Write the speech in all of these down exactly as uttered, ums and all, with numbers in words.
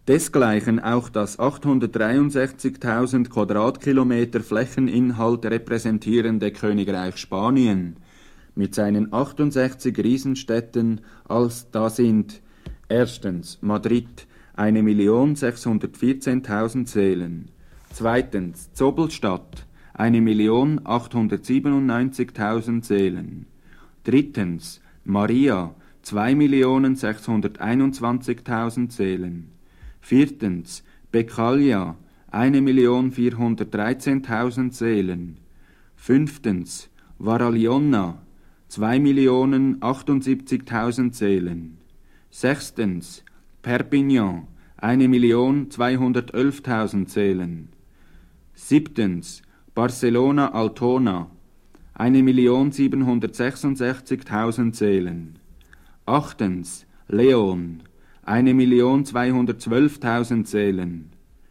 Desgleichen auch das achthundertdreiundsechzigtausend Quadratkilometer Flächeninhalt repräsentierende Königreich Spanien mit seinen achtundsechzig Riesenstädten, als da sind erstens Madrid, eine Million sechshundertvierzehntausend Seelen, zweitens Zobelstadt, eine Million achthundertsiebenundneunzigtausend Seelen, drittens Maria, zwei Millionen sechshunderteinundzwanzigtausend Seelen, viertens Beccalia, eine Million vierhundertdreizehntausend Seelen, fünftens Varaliona, zwei Millionen achtundsiebzigtausend Seelen, sechstens Perpignan, eine Million zweihundertelftausend Seelen, siebtens Barcelona Altona, eine Million siebenhundertsechsundsechzigtausend Seelen, achtens Leon, eine Million zweihundertzwölftausend Seelen,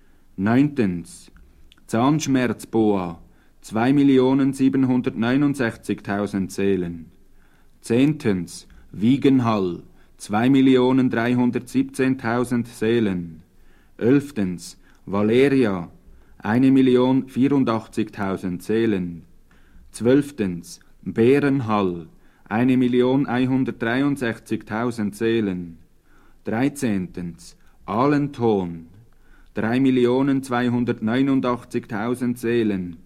neuntens Zahnschmerzboa, zwei Millionen siebenhundertneunundsechzigtausend Seelen, zehntens Wiegenhall, zwei Millionen dreihundertsiebzehntausend Seelen, elftens Valeria, eine Million vierundachtzigtausend Seelen, zwölftens Bärenhall, eine Million einhundertdreiundsechzigtausend Seelen, dreizehntens Alenton, drei Millionen zweihundertneunundachtzigtausend Seelen,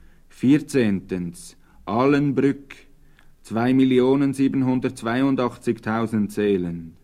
vierzehntens Alenbrück, zwei Millionen siebenhundertzweiundachtzigtausend Seelen,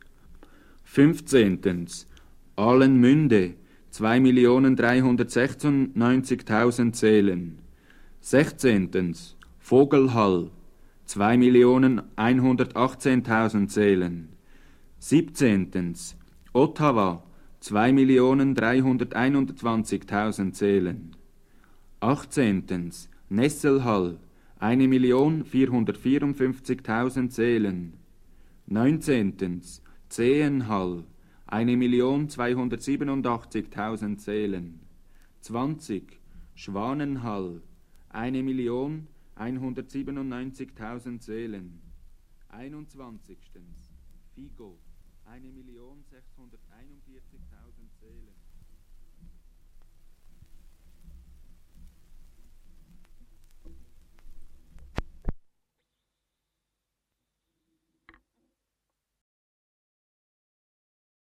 fünfzehntens Alenmünde, zwei Millionen dreihundertsechsundneunzigtausend Seelen, sechzehntens Vogelhall, zwei Millionen hundertachtzehntausend Seelen, siebzehntens Ottawa, zwei Millionen dreihunderteinundzwanzigtausend Seelen, achtzehntens Nesselhall, eine Million vierhundertvierundfünfzigtausend Seelen, neunzehntens Zehenhall, eine Million zweihundertsiebenundachtzigtausend Seelen, zwanzig Schwanenhall, eine Million hundertsiebenundneunzigtausend Seelen, einundzwanzigstens Vigo, eine Million sechshundert